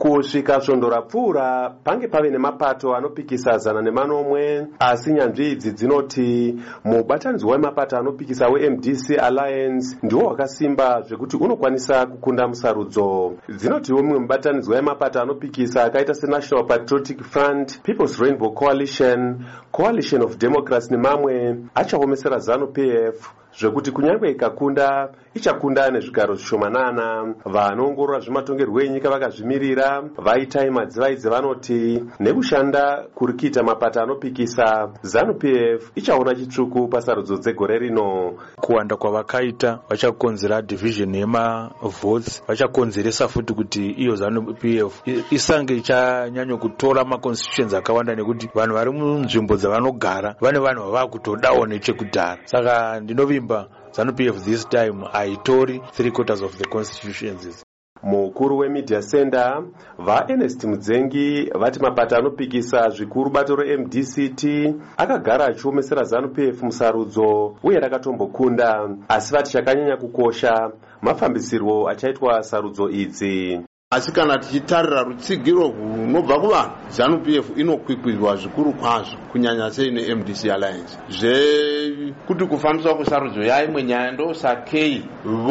kusvika svondo rapfuura pange pave nemapato anopikisa 100 asi nyanzvi idzi dzinoti mubatanidzwa wemapato anopikisa weMDC Alliance ndiwo wakasimba zvekuti unokwanisa kukunda musarudzo. Dzinotiwo mumwe mubatanidzwa wemapato anopikisa akaita seNational Patriotic Front, People's Rainbow Coalition, Coalition of Democrats nemamwe achaomesera ZANU-PF zvekuti kunyange ikakunda ichakunda nezvigaro zvishomanana. Vanoongorora zvematongerwo enyika vakazvimirira vaitai madzivai vanoti nekushanda kuri kuita mapato anopikisa ZANU-PF ichaona chitsvuku pasarudzo dzegore rino. Kuwanda kwavakaita vachakonzera division yemavotes, vachakonzeresa futi kuti iyo ZANU-PF isange ichanyanya kutora maconstitutions akawanda nekuti vanhu vari munzvimbo dzavanogara vane vanhu vavakutodawo nechekudhara. Saka ndinovimba ZANU-PF this time haitori 3/4 of the constitutions. Mukuru wemedia center vaErnest Mudzengi vati mapato anopikisa zvikuru bato reMDCT akagara achiomesera ZANU-PF musarudzo uye rakatombokunda, asi vati chakanyanya kukosha mafambisirwo achaitwa sarudzo idzi. Asi kana tichitarira rutsigiro runobva kuvanhu, ZANU-PF inokwikwidwa zvikuru kwazvo kunyanya sei neMDC Alliance. Zvekuti kufambiswa kwesarudzo yaimwe nyaya ndosakei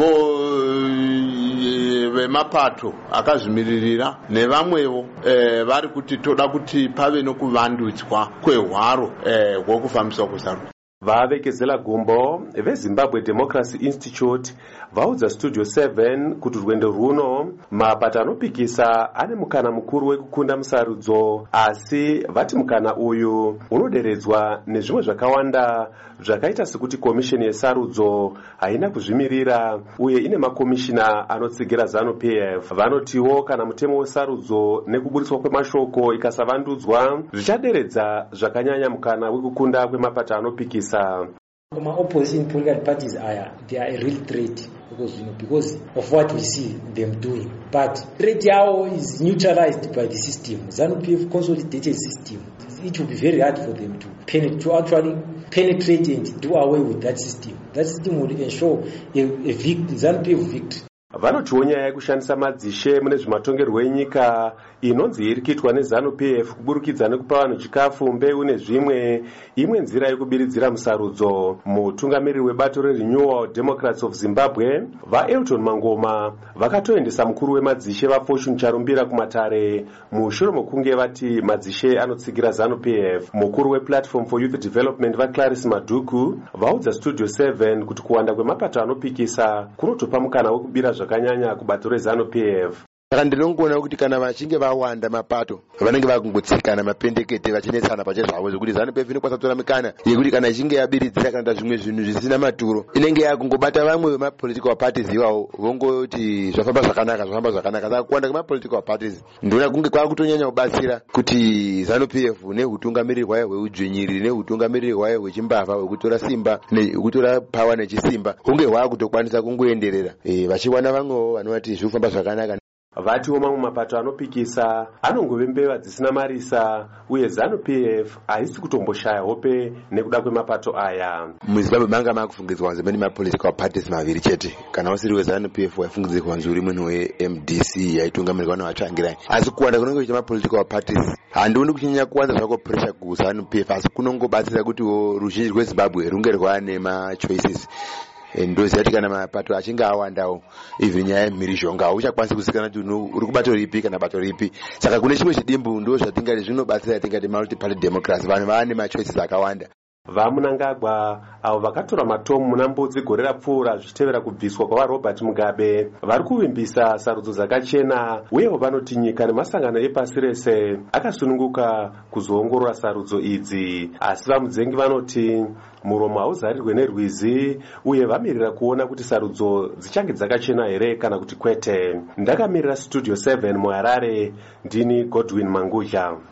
vemapato akazvimiririra nevamwewo vari kuti toda kuti pave nokuvandudzwa kwehwaro hwokufambiswa kwesarudzo. Vavekezela gumbo veZimbabwe Democracy Institute vaudza Studio 7 kuti rwendo runo mapato anopikisa ane mukana mukuru wekukunda musarudzo, asi vati mukana uyu unoderedzwa nezvimwe zvakawanda zvakaita sekuti komisheni yesarudzo haina kuzvimirira uye ine makomishina anotsigira ZANU-PF. Vanotiwo kana mutemo wesarudzo nekuburiswa kwemashoko ikasavandudzwa zvichaderedza zvakanyanya mukana wekukunda kwemapato anopikisa. Opposition political parties they are a real threat because of what we see them doing. But threat yao is neutralized by the system. ZANU-PF consolidated system. It will be very hard for them to actually penetrate and do away with that system. That system will ensure a ZANU-PF victory. Vanotiwo nyaya yekushandisa madzishe mune zvematongerwo enyika inonzi iri kuitwa neZANU-PF kuburikidza nekupa vanhu chikafu, mbeu nezvimwe, imwe nzira yekubiridzira musarudzo. Mutungamiriri webato reRenewal Democrats of Zimbabwe vaElton Mangoma vakatoendesa mukuru wemadzishe vaFortune Charumbira kumatare mushure mokunge vati madzishe anotsigira ZANU-PF. Mukuru wePlatform for Youth Development vaClarice Maduku vaudza Studio 7 kuti kuwanda kwemapato anopikisa kunotopa mukana wekubira zvakanyanya kubato reZANU-PF. Saka ndinongoona kuti kana vachinge vawanda mapato vanenge vakungotsikana mapendekete vachinetsana pachezvavo zvokuti ZANU-PF inokwanisa kutora mikana yekuti kana ichinge yabiridzira kana zvimwe zvinhu zvisina maturo inenge yakungobata vamwe vemapolitical parties iwawo vongoti zvafamba zvakanaka. Saka kuwanda kwemapolitical parties ndinoona kunge kwakutonyanya kubatsira kuti ZANU-PF nehutungamiriri hwayo hweudzvinyiriri nehutungamiriri hwayo hwechimbavha hwekutora simba hwekutora pawa nechisimba hunge hwakutokwanisa kungoenderera vachiwana vamwewo vanovati zvirikufamba zvakanaka. Vatiwo mamwe mapato anopikisa anongove mbeva dzisina marisa uye ZANU-PF haisi kutomboshaya hope nekuda kwemapato aya. MuZimbabwe manga makufungidzwa kunze mene mapolitical parties maviri chete, kana usiri weZANU-PF waifungidzirwa kunze uri munhu weMDC yaitungamirirwa navatsvangirai. Asi kuwanda kunenge kuita mapolitical parties handioni kuchinyanya kuwanza zvako pressure kuZANU-PF, asi kunongobatsira kuti ruzhinji rweZimbabwe runge rwane machoices. Ndoziva kuti kana mapato achinge awandawo even nyaya yemhirizhonga hauchakwanisi kuzikanwa kuti uri kubato ripi kana bato ripi. Saka kune chimwe chidimbu ndo zvatingati zvinobatsira tingati multi-party democracy, vanhu vane machoices akawanda. VaMunangagwa avo vakatora matomu muna Mbudzi gore rapfuura zvichitevera kubviswa kwaRobert Mugabe vari kuvimbisa sarudzo dzakachena uyewo vanoti nyika nemasangano epasi rese akasununguka kuzoongorora sarudzo idzi. Asi vaMudzengi vanoti muromo hauzarirwe nerwizi uye vamirira kuona kuti sarudzo dzichange dzakachena here kana kuti kwete. Ndakamirira Studio 7 muHarare, ndini Godwin Mangudya.